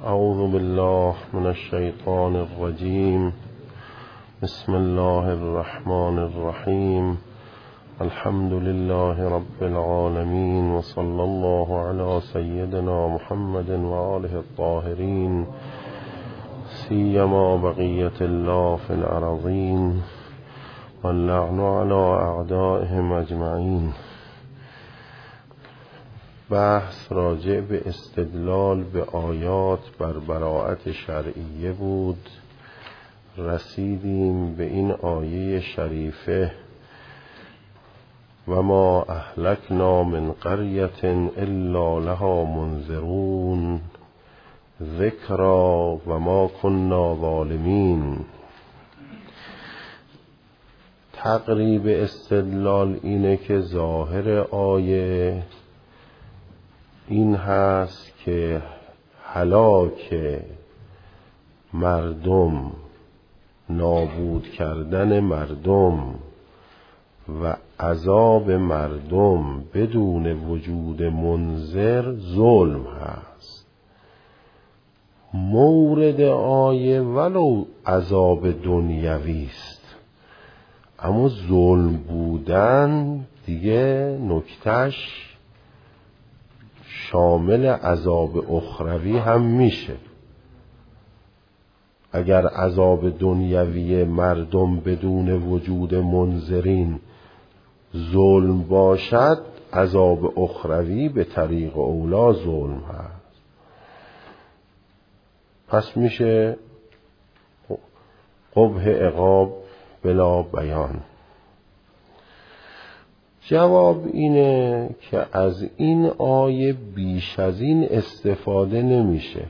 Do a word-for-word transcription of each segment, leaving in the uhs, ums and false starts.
اعوذ بالله من الشیطان الرجیم. بسم الله الرحمن الرحیم. الحمد لله رب العالمین و صلی الله علی سیدنا محمد و آله الطاهرین، سیما بقیت الله فی الارضین و اللعن علی اعدائهم اجمعین. بحث راجع به استدلال به آیات بر براءت شرعیه بود. رسیدیم به این آیه شریفه: و ما اهلکنا من قریة الا لها منذرون ذکرا و ما کنا ظالمین. تقریب استدلال اینه که ظاهر آیه این هست که هلاک مردم، نابود کردن مردم و عذاب مردم بدون وجود منذر ظلم هست. مورد آیه ولو عذاب دنیوی است، اما ظلم بودن دیگه نکتش شامل عذاب اخروی هم میشه. اگر عذاب دنیوی مردم بدون وجود منذرین ظلم باشد، عذاب اخروی به طریق اولا ظلم هست. پس میشه قبح عقاب بلا بیان. جواب اینه که از این آیه بیش از این استفاده نمیشه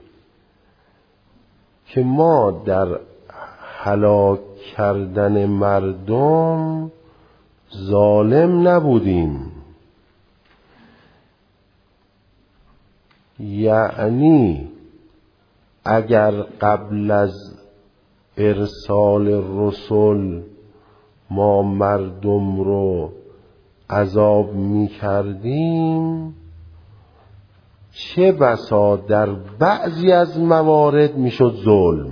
که ما در هلاک کردن مردم ظالم نبودیم. یعنی اگر قبل از ارسال رسل ما مردم رو عذاب می کردیم، چه بسا در بعضی از موارد می شد ظلم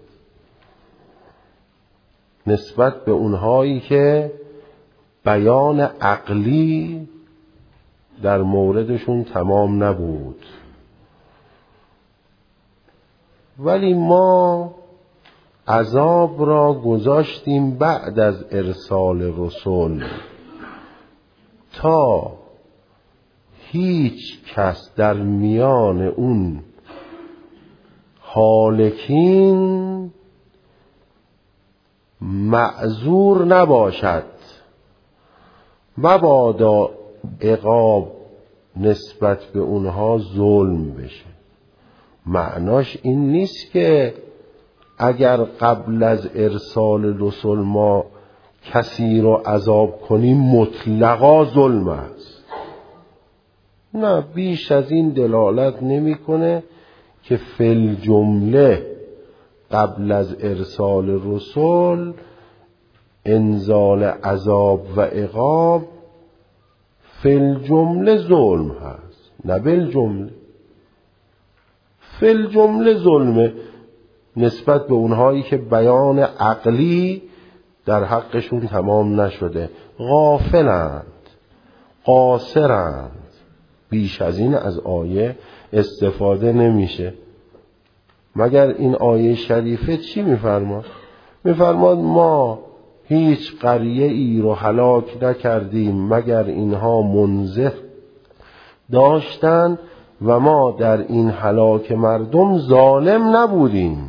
نسبت به اونهایی که بیان عقلی در موردشون تمام نبود. ولی ما عذاب را گذاشتیم بعد از ارسال رسول تا هیچ کس در میان اون هالکین معذور نباشد، مبادا عقاب نسبت به اونها ظلم بشه. معناش این نیست که اگر قبل از ارسال رسول ما کسی رو عذاب کنیم مطلقا ظلم است. نه، بیش از این دلالت نمیکنه که فی جمله قبل از ارسال رسول انزال عذاب و عقاب فی جمله ظلم هست. نه بل جمله، فی جمله ظلمه نسبت به اونهایی که بیان عقلی در حقشون تمام نشده، غافلند، قاصرند. بیش از این از آیه استفاده نمیشه. مگر این آیه شریفه چی میفرماد؟ میفرماد ما هیچ قریه ای رو هلاک نکردیم مگر اینها منذر داشتن و ما در این هلاک مردم ظالم نبودیم.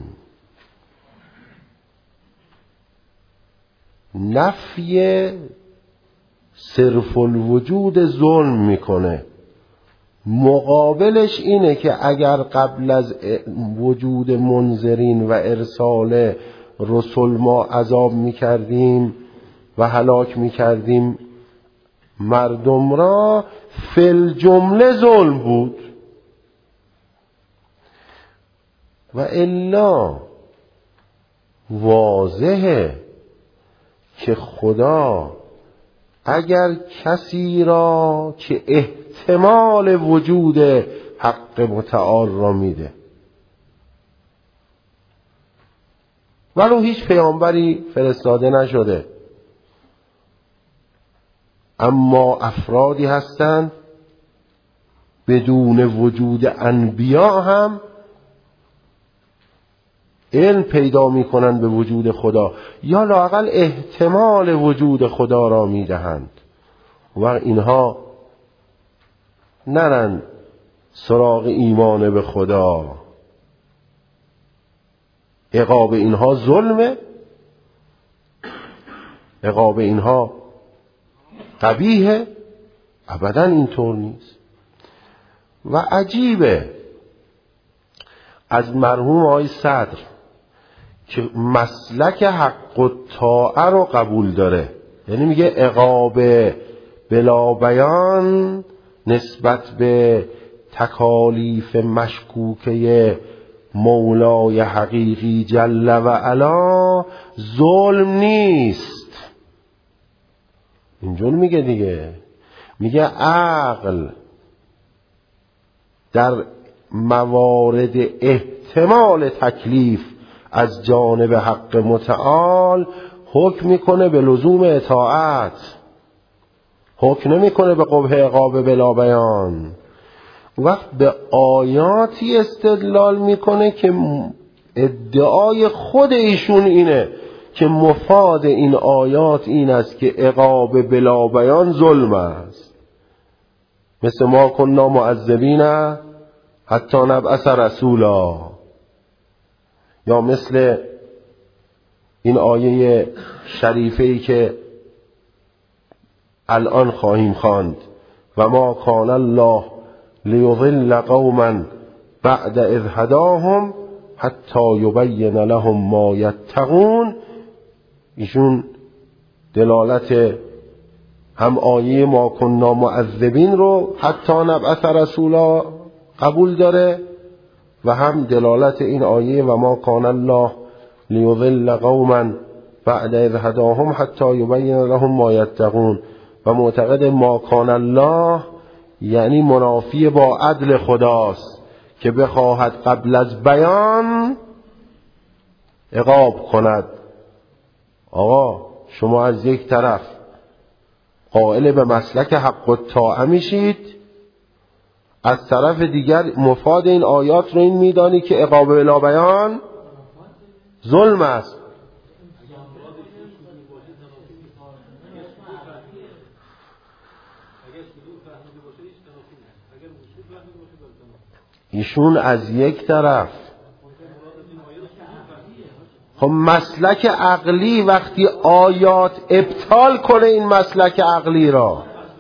نفی صرف الوجود ظلم میکنه. مقابلش اینه که اگر قبل از وجود منذرین و ارسال رسول ما عذاب میکردیم و هلاک میکردیم مردم را، فی الجمله ظلم بود. و الا واضحه که خدا اگر کسی را که احتمال وجود حق متعال را میده، ولو هیچ پیامبری فرستاده نشده، اما افرادی هستند بدون وجود انبیا هم علم پیدا میکنند به وجود خدا، یا لااقل احتمال وجود خدا را میدهند و اینها نرن سراغ ایمان به خدا. عقاب اینها ظلمه، عقاب اینها قبیحه؟ ابدا اینطور نیست. و عجیبه از مرحوم آقای صدر که مسلک حق و طاعه رو قبول داره، یعنی میگه عقاب بلا بیان نسبت به تکالیف مشکوکه مولای حقیقی جل و علا ظلم نیست. اینجور میگه دیگه، میگه عقل در موارد احتمال تکلیف از جانب حق متعال حکم میکنه به لزوم اطاعت، حکم نمیکنه به قبح عقاب بلا بیان. وقت به آیاتی استدلال میکنه که ادعای خود ایشون اینه که مفاد این آیات این است که عقاب بلا بیان ظلم است، مثل ما کننا معذبین حتی نبعث رسولا، یا مثل این آیه شریفه‌ای که الان خواهیم خواند و ما کان الله لیضل قوما بعد اذ هداهم حتی یبین لهم ما یتقون. ایشون دلالت هم آیه ما کننا معذبین رو حتی نبعث رسولا قبول داره و هم دلالت این آیه و ما کان الله لیضل قوما بعد اذ هداهم حتی یبین لهم ما یتقون، و معتقد ما کان الله یعنی منافی با عدل خداست که بخواهد قبل از بیان عقاب کند. آقا شما از یک طرف قائل به مسلک حق و طاعه میشید، از طرف دیگر مفاد این آیات رو این میدانی که عقاب بلا بیان ظلم است. ایشون از یک طرف خب مسلک عقلی وقتی آیات ابطال کنه این مسلک عقلی را،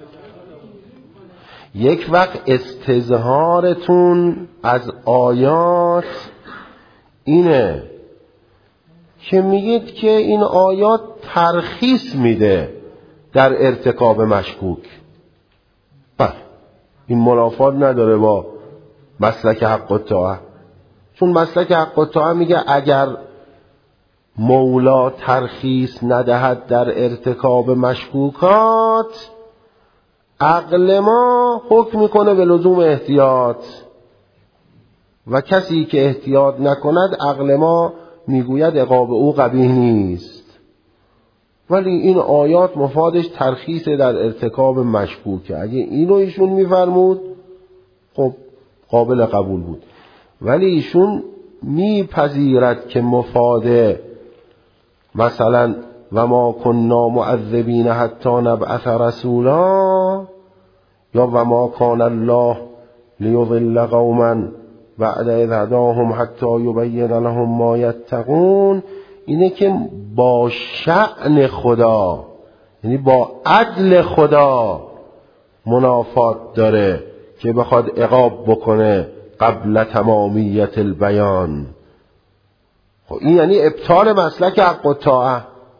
یک وقت استظهارتون از آیات اینه که میگید که این آیات ترخیص میده در ارتکاب مشکوک. بله این منافات نداره با مسلک حق و طاعه، چون مسلک حق و طاعه میگه اگر مولا ترخیص ندهد در ارتکاب مشکوکات عقل ما حکم میکنه به لزوم احتیاط، و کسی که احتیاط نکند عقل ما میگوید عقاب او قبیح نیست. ولی این آیات مفادش ترخیص در ارتکاب مشکوکه. اگه اینو ایشون میفرمود خب قابل قبول بود، ولی ایشون میپذیرد که مفاد مثلا و ما کننا معذبین حتی نبعث رسولا یا و ما کان الله لیضل قوما بعد اذ هداهم حتی یبین لهم ما یتقون، اینه که با شأن خدا یعنی با عدل خدا منافات داره که بخواد عقاب بکنه قبل تمامیت البیان. خب این یعنی ابطال مسلک حق و طاعه.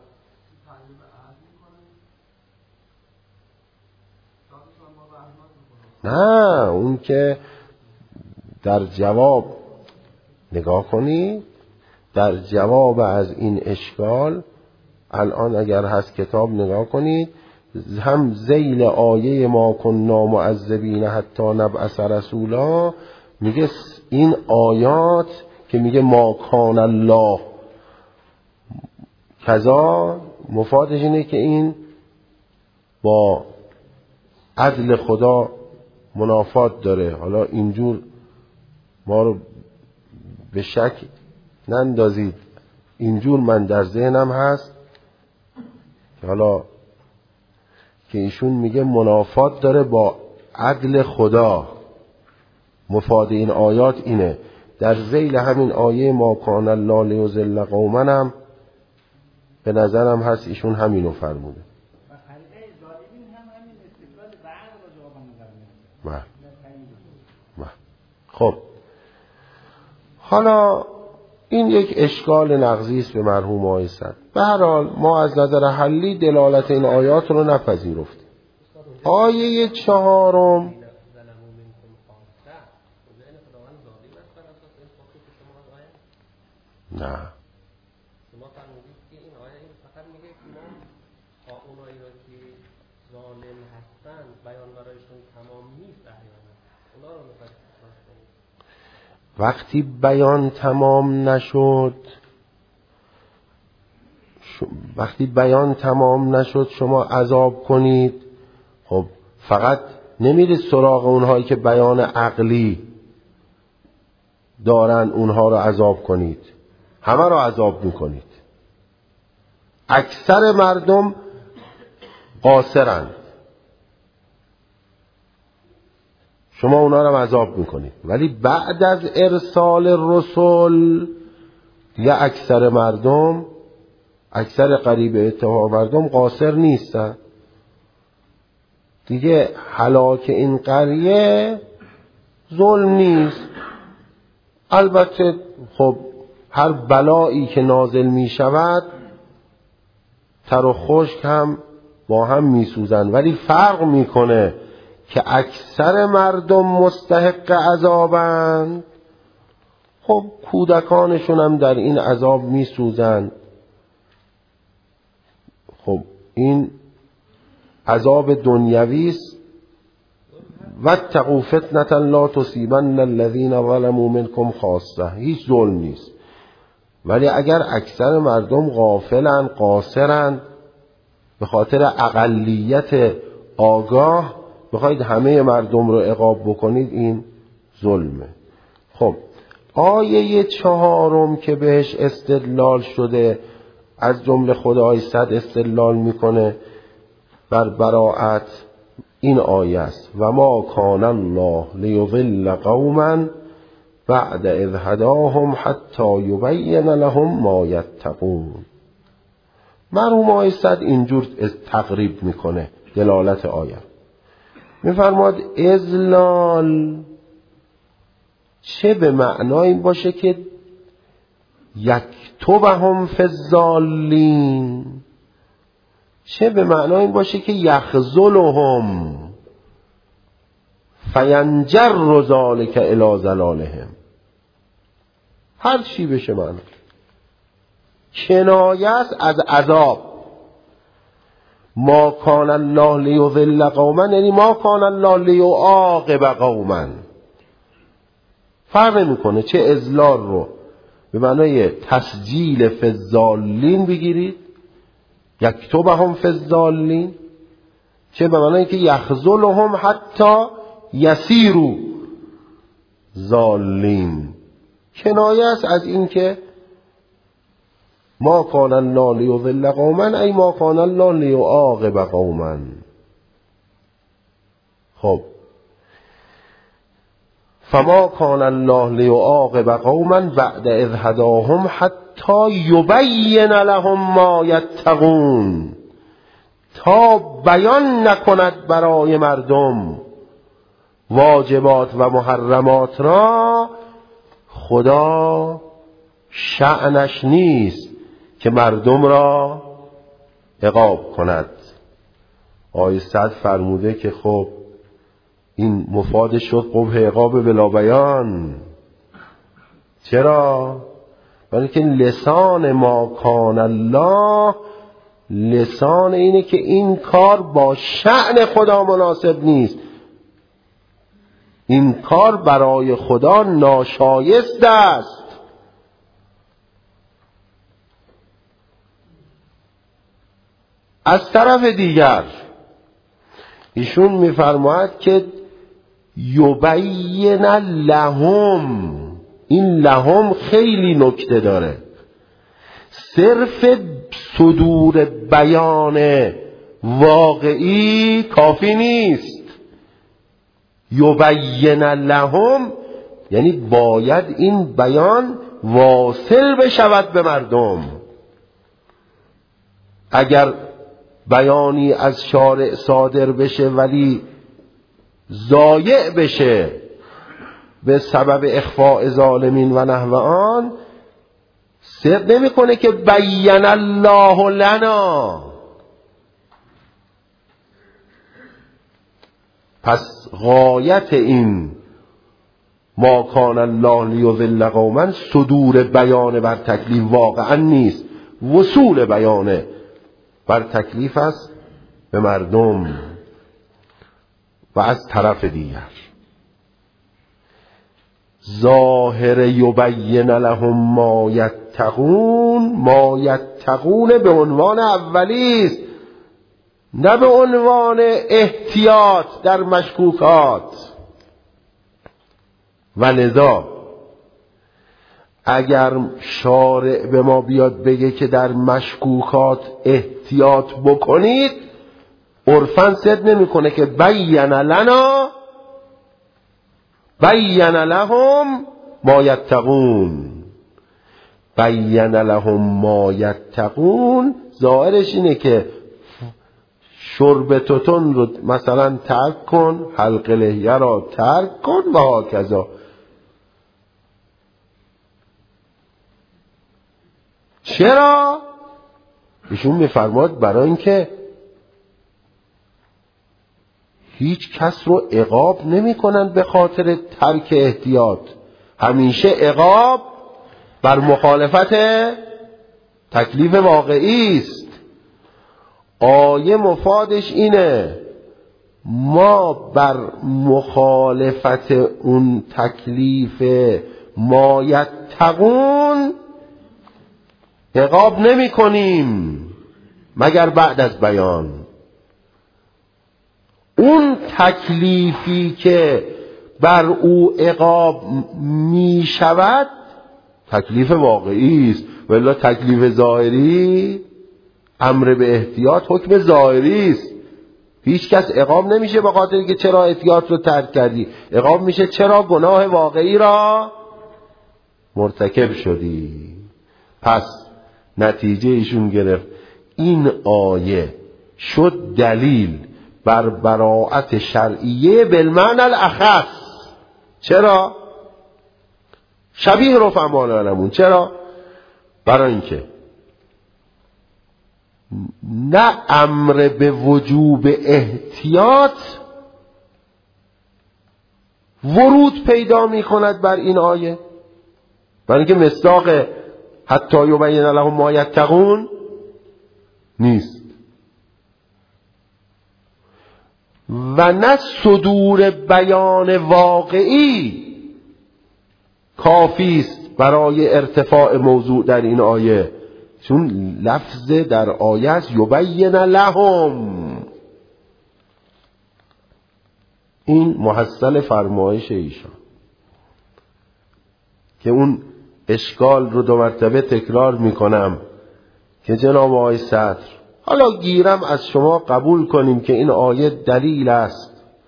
نه اون که در جواب نگاه کنید، در جواب از این اشکال الان اگر هست کتاب نگاه کنید، هم ذیل آیه ما کننا معذبین حتی نبعث رسولا میگه این آیات که میگه ما کان الله کذا مفادش اینه که این با عدل خدا منافات داره. حالا اینجور ما رو به شک نندازید، اینجور من در ذهنم هست که حالا که ایشون میگه منافات داره با عدل خدا. مفاد این آیات اینه. در ذیل همین آیه ما کان الله لیضل قوما هم به نظرم هست ایشون همینو فرموده. بله. بله. خب حالا این یک اشکال نقضی است به مرحوم آقای سعد. به هر حال ما از نظر حلی دلالت این آیات رو نپذیرفتیم. آیه چهارم نه شما فرمودید که این آیه این فقط میگه که ما با اونایی را که ظالم هستن بیان برایشون تمام نیست احیانا اونا رو میخواید کنید. وقتی بیان تمام نشد ش... وقتی بیان تمام نشد شما عذاب کنید. خب فقط نمیرید سراغ اونهایی که بیان عقلی دارن اونها رو عذاب کنید، همه رو عذاب میکنید. اکثر مردم قاصرند، شما اونا رو عذاب میکنید. ولی بعد از ارسال رسول دیگه اکثر مردم، اکثر قریب اتفاق مردم قاصر نیستن دیگه. هلاک این قریه ظلم نیست. البته خب هر بلایی که نازل می شود تر و خشک هم با هم می سوزن، ولی فرق می کنه که اکثر مردم مستحق عذابند. خب کودکانشون هم در این عذاب می سوزن. خب این عذاب دنیوی است. واتقوا فتنة لا تصیبن الذین ظلموا منکم خاصه. هیچ ظلم نیست. ولی اگر اکثر مردم غافلن، قاصرن، به خاطر اقلیت آگاه بخواید همه مردم رو عقاب بکنید، این ظلمه. خب آیه چهارم که بهش استدلال شده از جمله خدای صد استدلال میکنه بر براءت، این آیه است: و ما کان الله لیضل قوما بعد اذ هداهم حتی یبین لهم ما یتقون. مرحوم آقای سعد اینجور تقریب میکنه دلالت آیه. میفرماد اضلال چه به معنای باشه که یکتبهم فی الضالین، چه به معنای باشه که یخذلهم فینجر ذلک الی ضلالهم. هر چی بشه معنی کنایه است از عذاب. ما کان الله لیضل قوما یعنی ما کان الله لیعاقب قوما. فرق نمیکنه چه اضلال رو به معنای تسجیل فی الضالین بگیرید، یکتبهم فی الضالین، چه به معنای که یخذلهم حتی یسیروا ضالین. کنایه است از این که ما کان الله لیضل قوما ای ما کان الله لیعاقب قوما. خب فما کان الله لیعاقب قوما بعد اذ هداهم حتی یبین لهم ما یتقون. تا بیان نکند برای مردم واجبات و محرمات را، خدا شأنش نیست که مردم را عقاب کند. آیه صد فرموده که خب این مفاد شد قبح عقاب بلا بیان. چرا؟ برای که لسان ما کان الله، لسان اینه که این کار با شأن خدا مناسب نیست، این کار برای خدا ناشایست است. از طرف دیگر ایشون میفرماید که یبین لهم، این لهم خیلی نکته داره. صرف صدور بیان واقعی کافی نیست. یبین لهم یعنی باید این بیان واصل بشود به مردم. اگر بیانی از شارع صادر بشه ولی ضایع بشه به سبب اخفاء ظالمین و نحو آن، صدق نمیکنه که بین الله لنا. پس غایت این ما کان الله لیضل قوما صدور بیان بر تکلیف واقعا نیست، وصول بیان بر تکلیف است به مردم. و از طرف دیگر ظاهر یبین لهم ما یتقون، ما یتقون به عنوان اولی است، نه به عنوان احتیاط در مشکوکات. و لذا اگر شارع به ما بیاد بگه که در مشکوکات احتیاط بکنید، عرفاً صدق نمیکنه که بین لنا بین لهم ما یتقون. بین لهم ما یتقون ظاهرش اینه که شرب توتون رو مثلا ترک کن، حلق لحیه را ترک کن و هاکذا. چرا؟ ایشون میفرماد برای اینکه هیچ کس رو عقاب نمی کنن به خاطر ترک احتیاط. همیشه عقاب بر مخالفت تکلیف واقعی است. آیه مفادش اینه ما بر مخالفت اون تکلیف ما یتقون عقاب نمی کنیم مگر بعد از بیان. اون تکلیفی که بر او عقاب می شود تکلیف واقعی است، ولی تکلیف ظاهری امر به احتیاط حکم ظاهری است. هیچ کس عقاب نمیشه به خاطر اینکه چرا احتیاط رو ترک کردی، عقاب میشه چرا گناه واقعی را مرتکب شدی. پس نتیجه ایشون گرفت این آیه شد دلیل بر براءت شرعیه بالمعنی الاخص. چرا؟ شبیه رفعا العلمون. چرا؟ برای اینکه نه امر به وجوب احتیاط ورود پیدا می کند بر این آیه، برای اینکه مصداق حتی یبین لهم ما یتقون نیست، و نه صدور بیان واقعی کافی است برای ارتفاع موضوع در این آیه، چون لفظ در آیه است یبین لهم. این محصل فرمایش ایشان که اون اشکال رو دو مرتبه تکرار میکنم که جناب آقای صدر حالا گیرم از شما قبول کنیم که این آیه دلیل است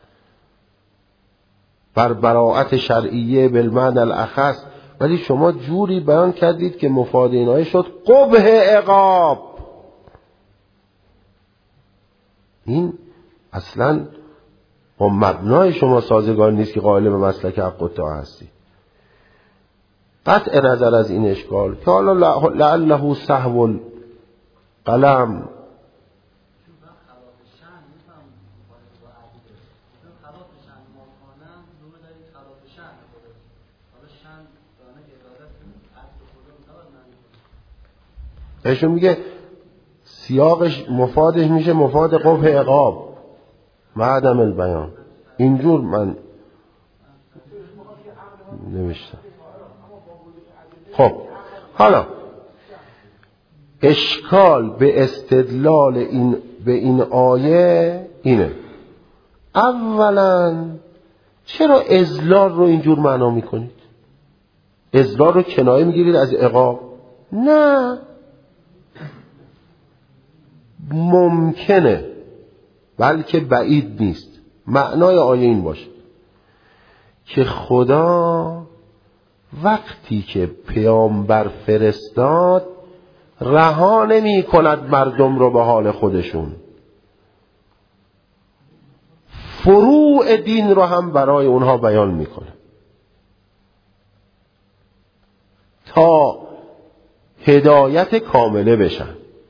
بر براءت شرعیه بالمعنی الاخص، ولی شما جوری بیان کردید که مفاد این آیه شد قبح عقاب. این اصلا با مبنای شما سازگار نیست که قائل به مسلک حق و طاعه هستی. قطع نظر از این اشکال که حالا لعله سهو القلم ایشون میگه سیاقش مفادش میشه مفاد قبح عقاب و عدم البیان. اینجور من نوشتم. خب حالا اشکال به استدلال این به این آیه اینه: اولا چرا اذلال رو اینجور معنا میکنید؟ اذلال رو کنایه میگیرید از عقاب؟ نه، ممکنه بلکه بعید نیست معنای آیه این باشه که خدا وقتی که پیامبر فرستاد رها نمی کند مردم رو به حال خودشون، فروع دین رو هم برای اونها بیان میکنه تا هدایت کامله بشن.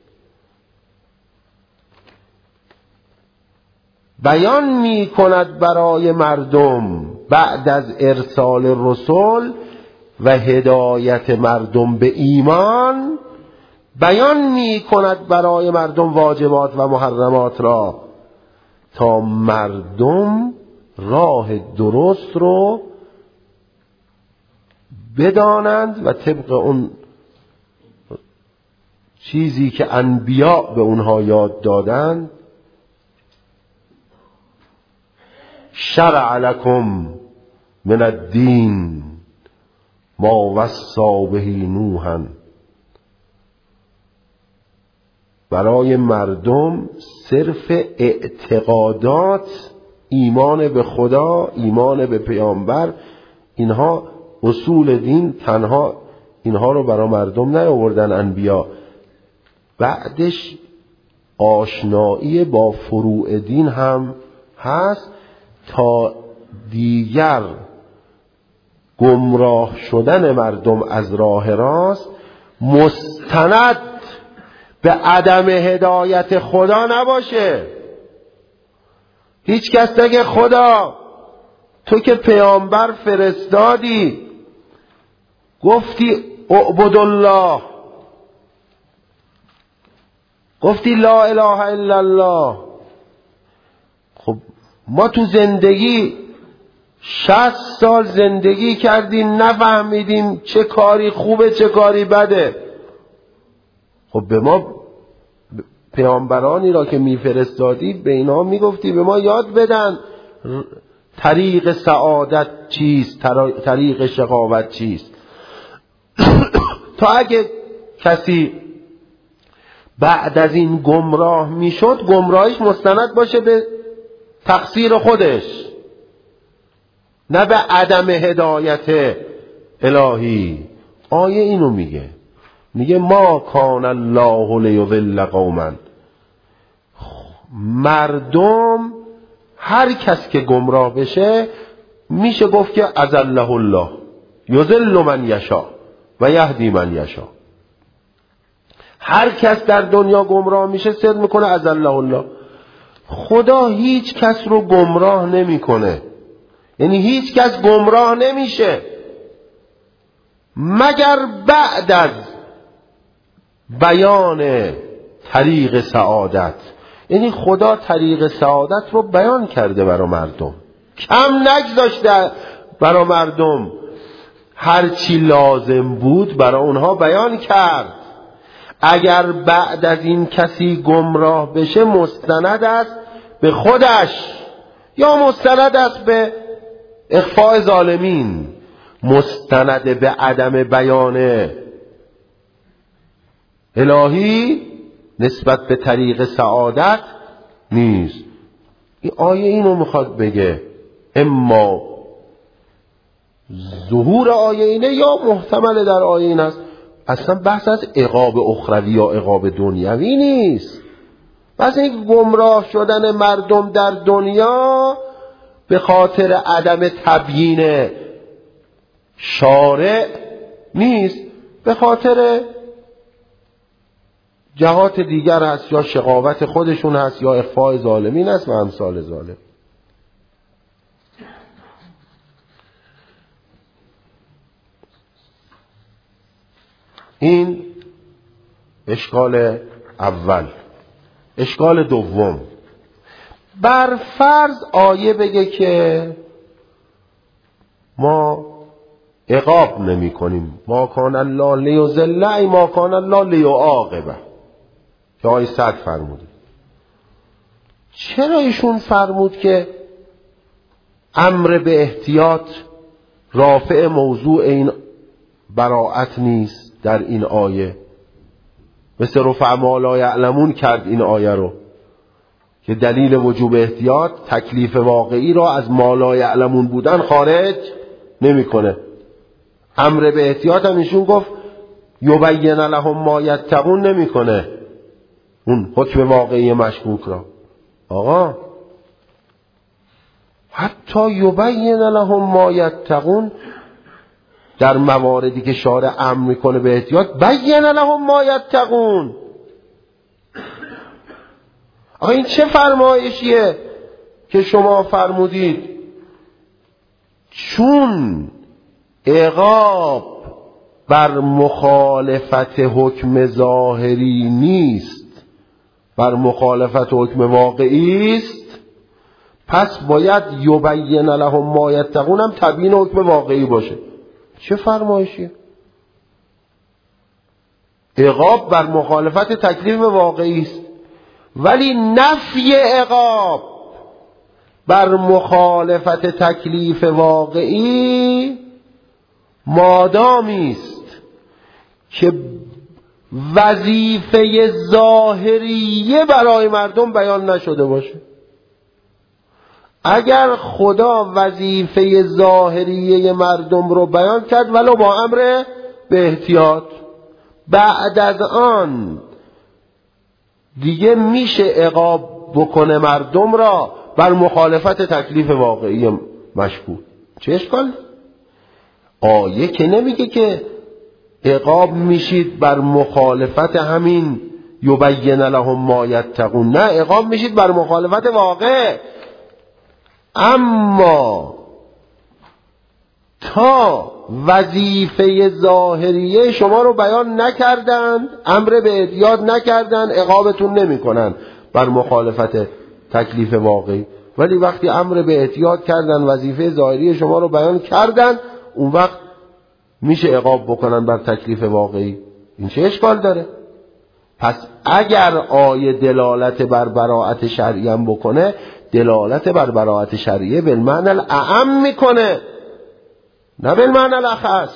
بیان می کند برای مردم بعد از ارسال رسول و هدایت مردم به ایمان، بیان می کند برای مردم واجبات و محرمات را تا مردم راه درست رو بدانند و طبق اون چیزی که انبیاء به اونها یاد دادند. شرع لکم من الدین ما وصی به نوحا، برای مردم صرف اعتقادات، ایمان به خدا، ایمان به پیامبر، اینها اصول دین، تنها اینها رو برای مردم نیاوردن انبیا، بعدش آشنایی با فروع دین هم هست تا دیگر گمراه شدن مردم از راه راست مستند به عدم هدایت خدا نباشه. هیچ کس نگه خدا تو که پیامبر فرستادی گفتی اعبد الله، گفتی لا اله الا الله، خب ما تو زندگی شصت سال زندگی کردیم نفهمیدیم چه کاری خوبه چه کاری بده. خب به ما پیامبرانی را که میفرستادی به اینا میگفتی به ما یاد بدن طریق سعادت چیست، طریق شقاوت چیست. تا اگه کسی بعد از این گمراه میشد گمراهیش مستند باشه به تقصیر خودش، نه به عدم هدایت الهی. آیه اینو میگه، میگه ما کان الله لیضل قوما، مردم هر کس که گمراه بشه میشه گفت که اضله الله، یضل من یشاء و یهدی من یشاء. هر کس در دنیا گمراه میشه صدق میکنه اضله الله. خدا هیچ کس رو گمراه نمیکنه، یعنی هیچ کس گمراه نمیشه مگر بعد از بیان طریق سعادت. یعنی خدا طریق سعادت رو بیان کرده برای مردم، کم نگذاشته برای مردم، هر چی لازم بود برای اونها بیان کرد. اگر بعد از این کسی گمراه بشه مستند است به خودش یا مستند است به اخفاء ظالمین، مستند به عدم بیان الهی نسبت به طریق سعادت نیست. این آیه اینو میخواد بگه، اما ظهور آیه اینه یا محتمل در آیه این است. اصلا بحث از عقاب اخروی یا عقاب دنیوی نیست، بحث این گمراه شدن مردم در دنیا به خاطر عدم تبیین شارع نیست، به خاطر جهات دیگر هست، یا شقاوت خودشون هست یا اخفاء ظالمین هست و امثال ظالم. این اشکال اول. اشکال دوم، بر فرض آیه بگه که ما عقاب نمی کنیم. ما کان الله لیضل ای ما کان الله لیعاقبه که آیه صد فرمودید. چرا ایشون فرمود که امر به احتیاط رافع موضوع این براءت نیست در این آیه؟ مثل رفع ما لا یعلمون کرد این آیه رو که دلیل وجوب احتیاط تکلیف واقعی را از ما لا یعلمون بودن خارج نمی کنه. امر به احتیاط هم ایشون گفت یبین لهم ما یتقون نمی کنه اون حکم واقعی مشکوک را. آقا حتی یبین لهم ما یتقون در مواردی که شارع امر میکنه به احتیاط بین لهم ما یتقون. آقا این چه فرمایشیه که شما فرمودید چون عقاب بر مخالفت حکم ظاهری نیست بر مخالفت حکم واقعی است پس باید یبین لهم ما یتقون هم تبیین حکم واقعی باشه. چه فرمایشیه؟ عقاب بر مخالفت تکلیف واقعی است ولی نفی عقاب بر مخالفت تکلیف واقعی مادامی است که وظیفه ظاهریه برای مردم بیان نشده باشه. اگر خدا وظیفه ظاهریه مردم رو بیان کرد ولو با امر به احتیاط، بعد از آن دیگه میشه عقاب بکنه مردم را بر مخالفت تکلیف واقعی مشکوک. چه اشکال؟ آیه که نمیگه که عقاب میشید بر مخالفت همین یبین لهم ما یتقون، نه، عقاب میشید بر مخالفت واقع. اما تا وظیفه ظاهریه شما رو بیان نکردن، امر به احتیاط نکردن، عقابتون نمی کنن بر مخالفت تکلیف واقعی. ولی وقتی امر به احتیاط کردن، وظیفه ظاهری شما رو بیان کردن، اون وقت میشه عقاب بکنن بر تکلیف واقعی. این چه اشکال داره؟ پس اگر آیه دلالت بر براءت شرعی هم بکنه، دلالت بر براءت شرعیه بالمعنی الاعم میکنه، نه بالمعنی الاخص.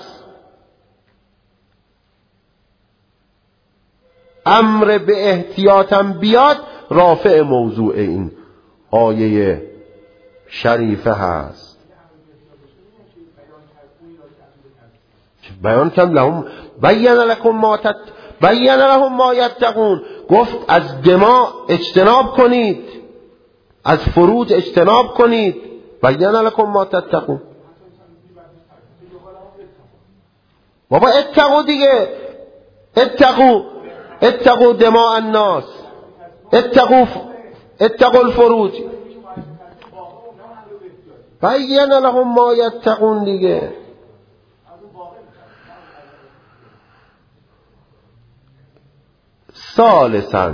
امر به احتیاطم بیاد رافع موضوع این آیه شریفه هست. بیان کن لهم بین لکم ما تت بین لهم ما یتقون، گفت از دماء اجتناب کنید، از فروج اجتناب کنید. بین لکم ما تتقون. بابا اتقو دیگه، اتقو اتقو دماء الناس، اتقو اتقو الفروج، بین لهم ما یتقون دیگه. ثالثاً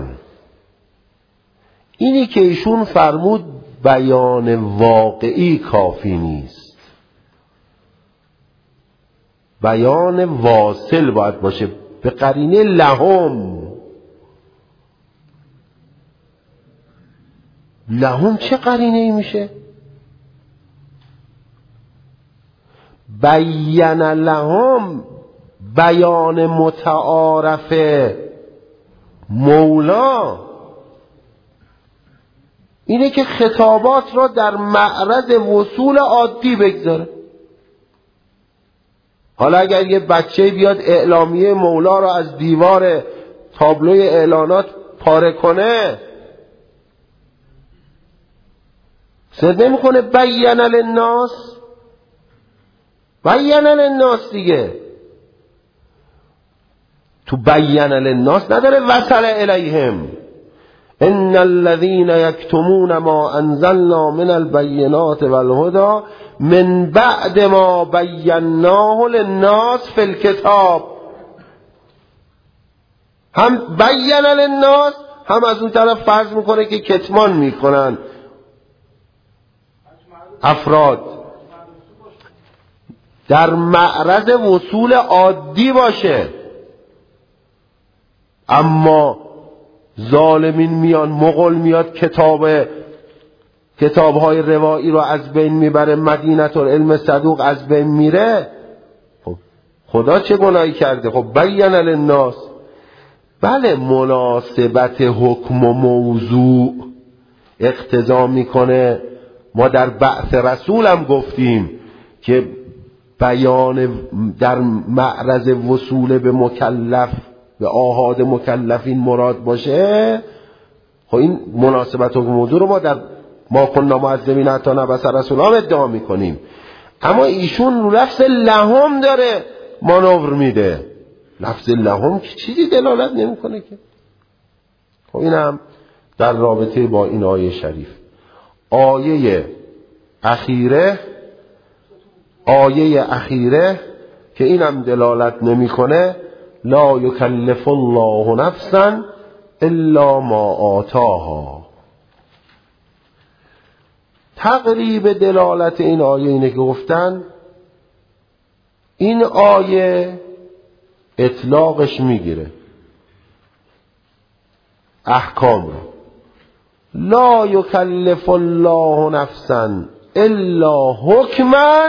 اینی که ایشون فرمود بیان واقعی کافی نیست، بیان واصل باید باشه به قرینه لهم. لهم چه قرینه ای میشه؟ بیان لهم بیان متعارف مولا اینه که خطابات را در معرض وصول عادی بگذاره. حالا اگر یه بچه بیاد اعلامیه مولا را از دیوار تابلوی اعلانات پاره کنه، سد نمی کنه بین للناس؟ بین للناس دیگه. تو بین للناس نداره وصل الیهم. ان الذين يكتمون ما انزلنا من البينات والهدى من بعد ما بیناه للناس في الكتاب. هم بین للناس، هم از اون طرف فرض میکنه که کتمان میکنن افراد. در معرض وصول عادی باشه. اما ظالمین میان، مغول میاد کتاب کتاب‌های روایی رو از بین میبره، مدینه العلم صدوق از بین میره. خب خدا چه گناهی کرده؟ خب بین للناس. بله مناسبت حکم و موضوع اقتضا میکنه. ما در بعث رسول هم گفتیم که بیان در معرض وصول به مکلف، به آحاد مکلفین مراد باشه. خب این مناسبت حکم و موضوع رو ما در ما کننا معذبین حتی نبعث رسولا هم ادعا میکنیم. اما ایشون لفظ لهم داره مانور میده. لفظ لهم که چیزی دلالت نمیکنه که. خب این هم در رابطه با این آیه شریف. آیه اخیره آیه اخیره که اینم دلالت نمیکنه، لا یکلف الله نفسا الا ما آتاها. تقریب دلالت این آیه اینه که گفتن این آیه اطلاقش میگیره احکام رو. لا یکلف الله نفسا الا حکما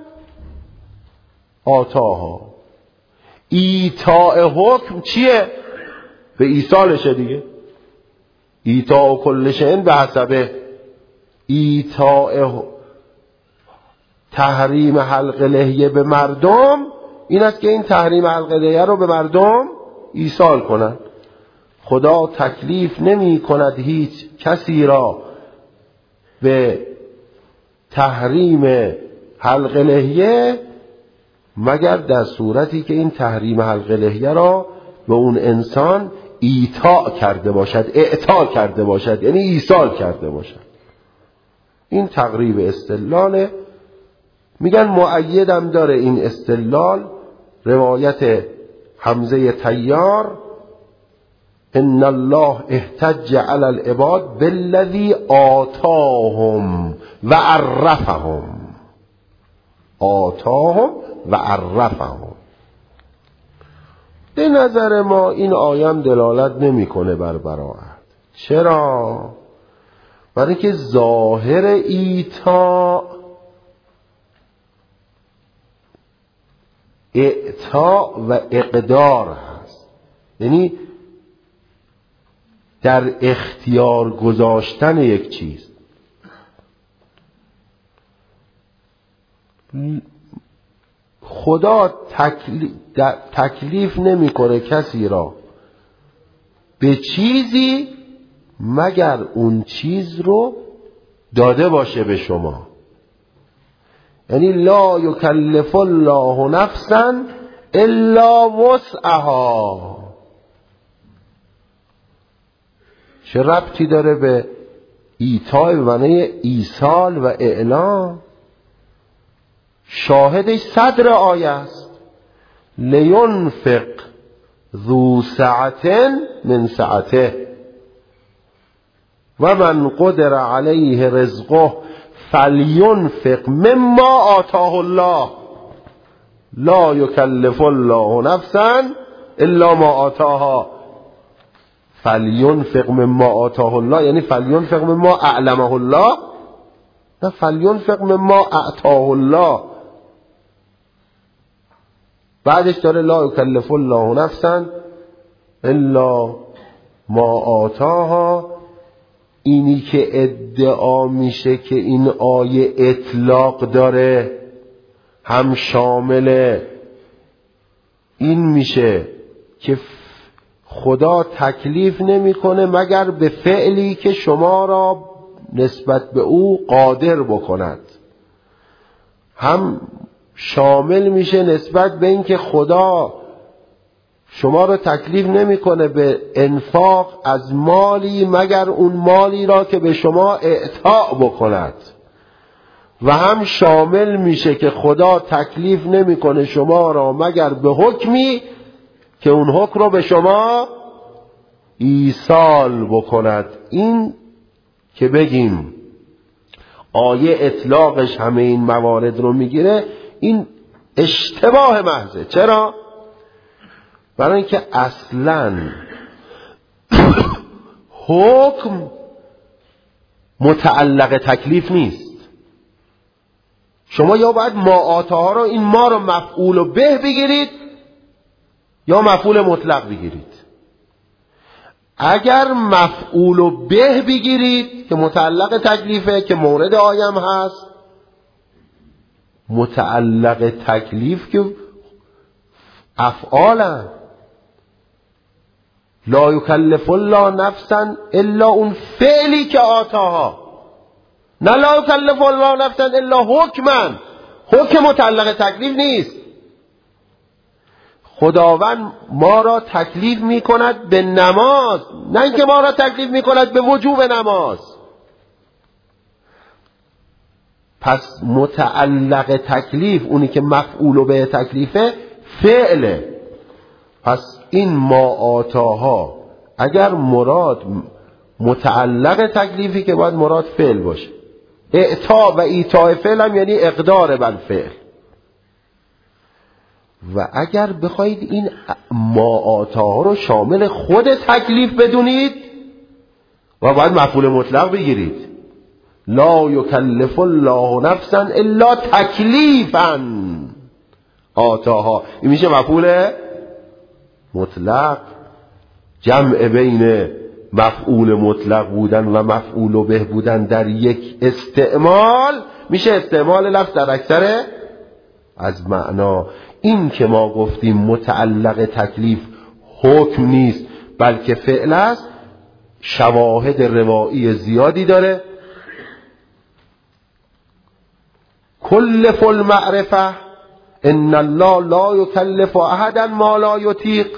آتاها. ایتاء حکم چیه؟ به ایصالشه دیگه. ایتاء کل شیء به حسبه. ایتاء تحریم حلق لحیه به مردم این است که این تحریم حلق لحیه رو به مردم ایصال کنند. خدا تکلیف نمی کند هیچ کسی را به تحریم حلق لحیه مگر در صورتی که این تحریم حلق لحیه را به اون انسان ایتاء کرده باشد، اعطا کرده باشد، یعنی ایصال کرده باشد. این تقریب استدلاله. میگن مؤیدم داره این استدلال روایت حمزه طیار ان الله احتج علی العباد بالذی آتاهم و عرفهم. آتاهم و عرفهم. به نظر ما این آیه دلالت نمیکنه بر براءت. چرا؟ برای که ظاهر ایتاء اعطاء و اقدار هست، یعنی در اختیار گذاشتن یک چیز. خدا تکلیف, تکلیف نمی کنه کسی را به چیزی مگر اون چیز رو داده باشه به شما. یعنی لا یکلف الله نفسا الا وسعها. چه ربطی داره به ایتاء به معنی ایصال و اعلام؟ شاهدش صدر آیه است. لینفق ذو سعة من سعته و من قدر علیه رزقه فلینفق مما آتاه الله لا یکلف الله نفسا الا ما آتاها. فلینفق مما آتاه الله یعنی فلینفق مما اعلمه الله، نه فلینفق مما اعطاه الله. بعدش داره لا یکلف الله نفسا الا ما آتاها. اینی که ادعا میشه که این آیه اطلاق داره، هم شامل این میشه که خدا تکلیف نمیکنه مگر به فعلی که شما را نسبت به او قادر بکند، هم شامل میشه نسبت به این که خدا شما را تکلیف نمیکنه به انفاق از مالی مگر اون مالی را که به شما اعطا بکند، و هم شامل میشه که خدا تکلیف نمیکنه شما را مگر به حکمی که اون حکم رو به شما ایصال بکند. این که بگیم آیه اطلاقش همه این موارد رو میگیره، این اشتباه محضه. چرا؟ برای اینکه اصلاً حکم متعلق تکلیف نیست. شما یا باید ما آتاها رو، این ما رو مفعول و به بگیرید یا مفعول مطلق بگیرید. اگر مفعول و به بگیرید که متعلق تکلیفه که مورد آیم هست، متعلق تکلیف که افعالن، لا یکلف الله نفسا الا اون فعلی که آتاها، نه لا یکلف الله نفسا الا حکمن. حکم متعلق تکلیف نیست. خداوند ما را تکلیف می کند به نماز، نه اینکه ما را تکلیف می کند به وجوب نماز. پس متعلق تکلیف، اونی که مفعول به تکلیفه، فعله. پس این ما آتاها اگر مراد متعلق تکلیفی که باید مراد فعل باشه. اعطا و ایطاء فعل هم یعنی اقدار بر فعل. و اگر بخواید این ما آتاها رو شامل خود تکلیف بدونید و باید مفعول مطلق بگیرید. لا یکلف الله نفسا الا تکلیفا آتاها، این میشه مفعول مطلق. جمع بین مفعول مطلق بودن و مفعول به بودن در یک استعمال میشه استعمال لفظ در اکثر از معنا. این که ما گفتیم متعلق تکلیف حکم نیست بلکه فعل است، شواهد روایی زیادی داره. کلف المعرفه ان الله لا یکلف احدا ما لا یطیق،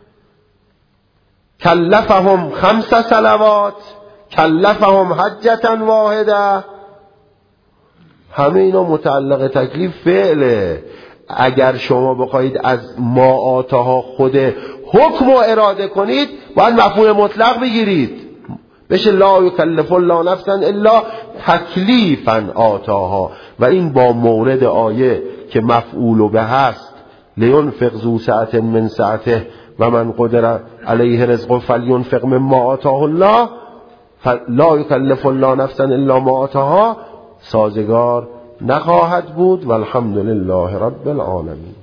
کلفهم خمس صلوات، کلفهم حجة واحده. همه اینا متعلق تکلیف فعله. اگر شما بخواید از ما آتاها خود حکم و اراده کنید باید مفعول مطلق بگیرید، بشه لا یکلف الله نفسا الا تکلیفا آتاها. و این با مورد آیه که مفعول به هست، لینفق ذو سعة من سعته و من قدر علیه رزقه فلینفق مما آتاه الله لا یکلف الله نفسا الا ما آتاها، سازگار نخواهد بود. والحمد لله رب العالمین.